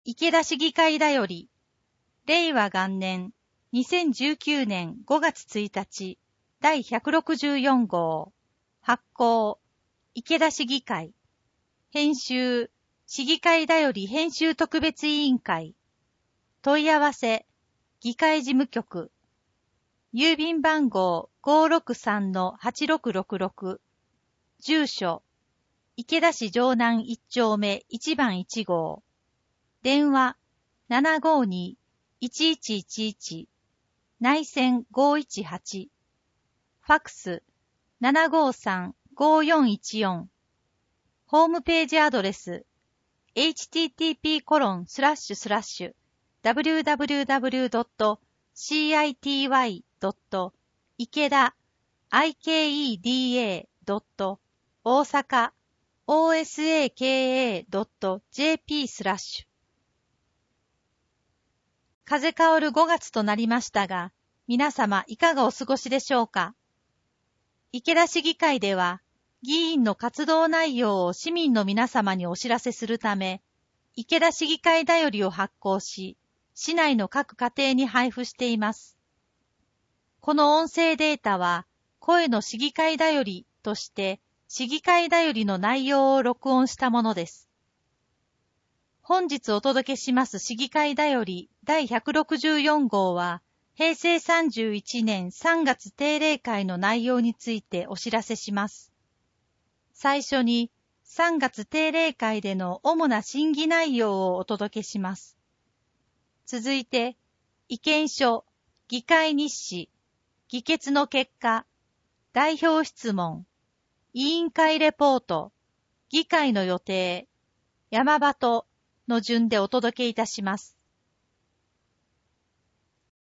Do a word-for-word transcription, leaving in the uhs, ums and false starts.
池田市議会だより、令和元年、にせんじゅうきゅうねんごがつついたち、だいひゃくろくじゅうよん号、発行、池田市議会、編集、市議会だより編集特別委員会、問い合わせ、議会事務局、郵便番号 ごーろくさんのはちろくろくろく、住所、池田市城南いっ丁目いちばんいち号、電話 ななごーにーいちいちいちいち、内線ごーいちはち、ファクス ななごーさんごーよんいちよん、ホームページアドレス エイチティーティーピーコロンスラッシュスラッシュダブリューダブリューダブリュードットシーアイティーワイドットいけだ アイケーイーディーエードットおおさか オーエスエーケーエードットジェーピー スラッシュ風薫るごがつとなりましたが、皆様いかがお過ごしでしょうか。池田市議会では、議員の活動内容を市民の皆様にお知らせするため、池田市議会だよりを発行し、市内の各家庭に配布しています。この音声データは、声の市議会だよりとして、市議会だよりの内容を録音したものです。本日お届けします市議会だよりだいひゃくろくじゅうよん号は、へいせいさんじゅういちねんさんがつ定例会の内容についてお知らせします。最初に、さんがつ定例会での主な審議内容をお届けします。続いて、意見書、議会日誌、議決の結果、代表質問、委員会レポート、議会の予定、山場との順でお届けいたします。